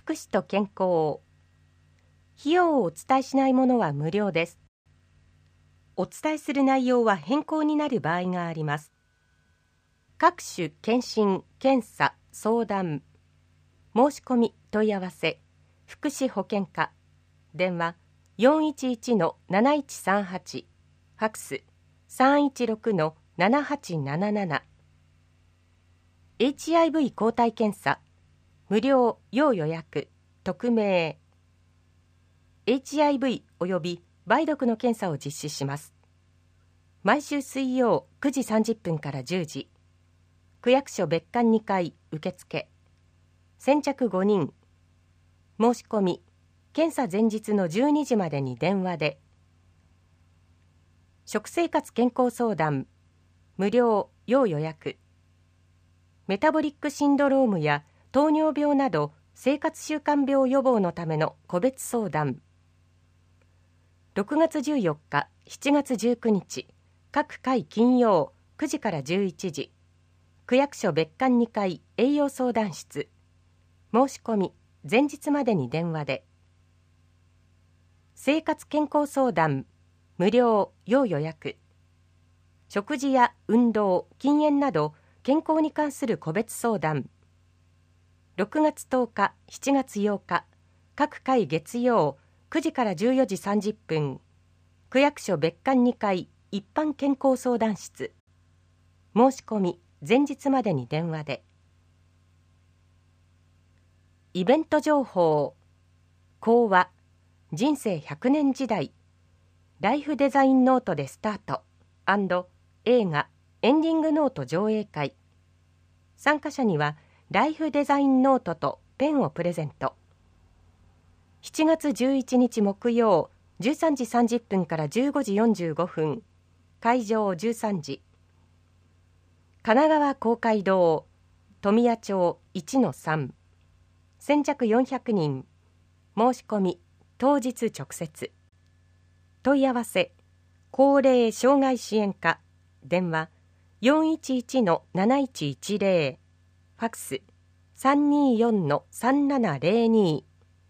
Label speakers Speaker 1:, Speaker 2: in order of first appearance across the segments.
Speaker 1: 福祉と健康。費用をお伝えしないものは無料です。お伝えする内容は変更になる場合があります。各種検診、検査、相談、申し込み、問い合わせ、福祉保健課、電話 411-7138、ファクス 316-7877、HIV 抗体検査、無料要予約、匿名。HIV および梅毒の検査を実施します。毎週水曜9時30分から10時。区役所別館2階受付。先着5人。申し込み、検査前日の12時までに電話で。食生活健康相談、無料要予約。メタボリックシンドロームや糖尿病など生活習慣病予防のための個別相談。6月14日、7月19日、各回金曜9時から11時。区役所別館2階栄養相談室。申し込み、前日までに電話で。生活健康相談、無料要予約。食事や運動、禁煙など健康に関する個別相談。6月10日、7月8日、各回月曜9時から14時30分、区役所別館2階一般健康相談室。申し込み、前日までに電話で。イベント情報。講話、人生100年時代、ライフデザインノートでスタート&映画エンディングノート上映会。参加者にはライフデザインノートとペンをプレゼント。7月11日木曜13時30分から15時45分、会場13時。神奈川公会堂富谷町 1-3、 先着400人。申し込み当日直接。問い合わせ高齢障害支援課、電話 411-7110、ファクス 324-3702。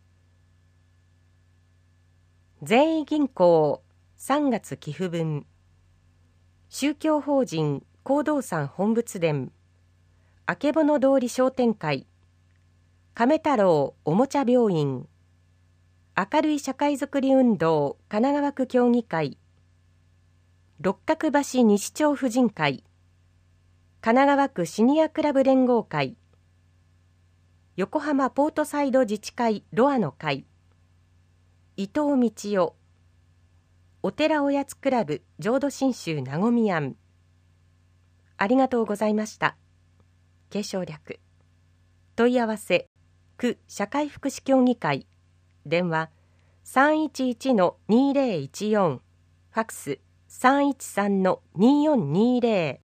Speaker 1: 善意銀行3月寄付分。宗教法人弘道山本仏殿、あけぼの通り商店会、亀太郎おもちゃ病院、明るい社会づくり運動神奈川区協議会、六角橋西町婦人会、神奈川区シニアクラブ連合会、横浜ポートサイド自治会ロアの会、伊藤道夫、お寺おやつクラブ浄土真宗なごみ庵。ありがとうございました。継承略。問い合わせ区社会福祉協議会、電話 311-2014、ファクス 313-2420。